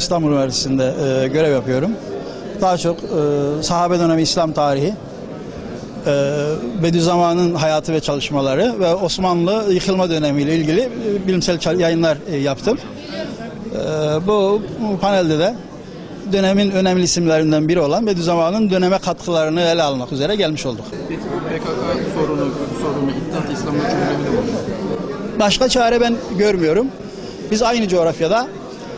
İstanbul Üniversitesi'nde görev yapıyorum. Daha çok sahabe dönemi İslam tarihi, Bediüzzaman'ın hayatı ve çalışmaları ve Osmanlı yıkılma dönemiyle ilgili bilimsel yayınlar yaptım. Bu panelde de dönemin önemli isimlerinden biri olan Bediüzzaman'ın döneme katkılarını ele almak üzere gelmiş olduk. PKK sorunu İttihat İslam'la çözülebilir mi? Başka çare ben görmüyorum. Biz aynı coğrafyada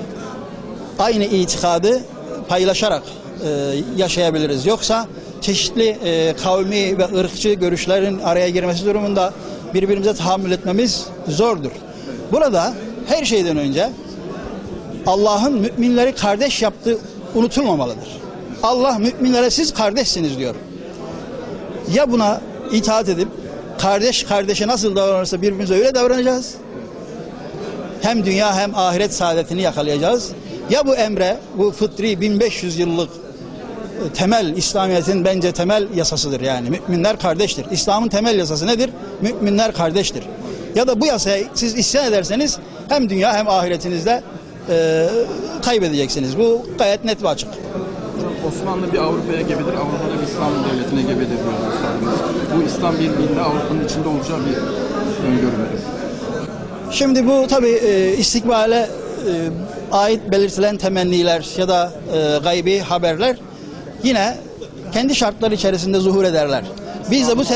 aynı itikadı paylaşarak yaşayabiliriz. Yoksa çeşitli kavmi ve ırkçı görüşlerin araya girmesi durumunda birbirimize tahammül etmemiz zordur. Burada her şeyden önce Allah'ın müminleri kardeş yaptığı unutulmamalıdır. Allah müminlere siz kardeşsiniz diyor. Ya buna itaat edip kardeş kardeşe nasıl davranırsa birbirimize öyle davranacağız. Hem dünya hem ahiret saadetini yakalayacağız. Ya bu emre, bu fıtri 1500 yıllık temel, İslamiyet'in bence temel yasasıdır yani. Müminler kardeştir. İslam'ın temel yasası nedir? Müminler kardeştir. Ya da bu yasaya siz isyan ederseniz hem dünya hem ahiretinizde kaybedeceksiniz. Bu gayet net ve açık. Osmanlı bir Avrupa'ya gebedir, Avrupa'da bir İslam devletine gebedir diyorlar. Bu İslam birliğinde Avrupa'nın içinde olacağı bir öngörü müdür? Şimdi bu tabii istikbale ait belirtilen temenniler ya da gaybi haberler yine kendi şartları içerisinde zuhur ederler. Biz de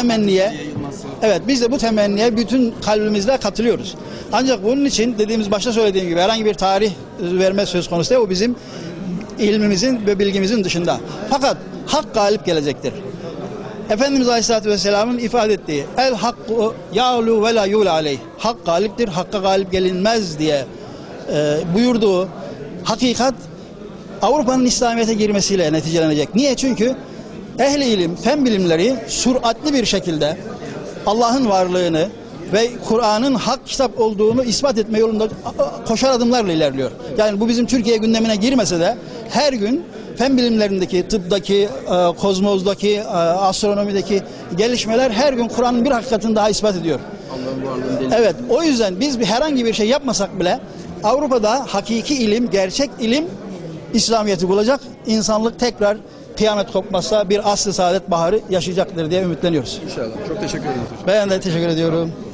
bu temenniye bütün kalbimizle katılıyoruz. Ancak bunun için dediğimiz başta söylediğim gibi herhangi bir tarih verme söz konusu değil. O bizim ilmimizin ve bilgimizin dışında. Fakat hak galip gelecektir. Efendimiz Aleyhisselatü Vesselam'ın ifade ettiği el hakku ya'lu ve la yul aleyh. Hak galiptir, hakka galip gelinmez diye buyurduğu hakikat Avrupa'nın İslamiyet'e girmesiyle neticelenecek. Niye? Çünkü ehli ilim, fen bilimleri süratli bir şekilde Allah'ın varlığını ve Kur'an'ın hak kitap olduğunu ispat etme yolunda koşar adımlarla ilerliyor. Yani bu bizim Türkiye gündemine girmese de her gün fen bilimlerindeki, tıptaki, kozmozdaki, astronomideki gelişmeler her gün Kur'an'ın bir hakikatini daha ispat ediyor. Evet, o yüzden biz herhangi bir şey yapmasak bile Avrupa'da hakiki ilim, gerçek ilim İslamiyet'i bulacak. İnsanlık tekrar kıyamet kopmazsa bir asr-ı saadet baharı yaşayacaktır diye ümitleniyoruz. İnşallah. Çok teşekkür ederim. Ben de teşekkür ediyorum.